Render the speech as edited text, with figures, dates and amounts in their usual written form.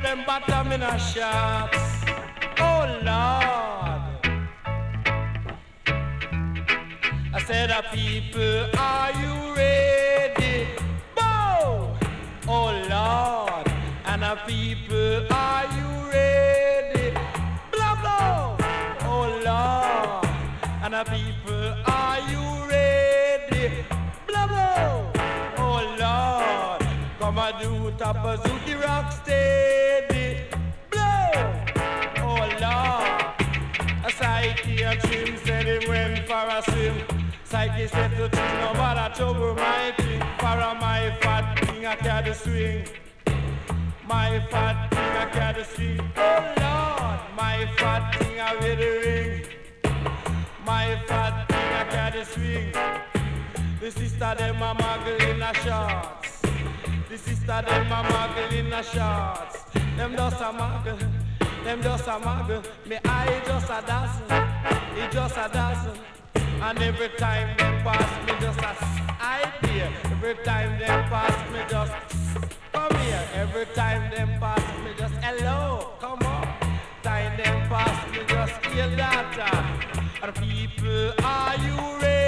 them bottom in a shots. Oh Lord. I said, people, are you ready? Bow! Oh Lord. And people, are you ready? Blah blah! Oh Lord. And people, are you ready? Blah blah! Oh Lord. Come and do top of Zuki rock steady. Blow! Oh Lord. A psyche and trim said he went for a swim. Psyche said to trim no bother trouble my thing. For my fat thing I carry swing. My fat thing I carry swing. Oh Lord. My fat thing I wear the ring. My fat thing I carry swing. The sister them a muggle in a shorts. The sister them a muggle in a shorts. Them just a muggle. Them just a muggle. Me eye just a dazzle. It just a dazzle. And every time them pass me just a idea. Every time them pass me just come here. Every time them pass me just hello. Come on. Time them pass me just hear that. And people, are you ready?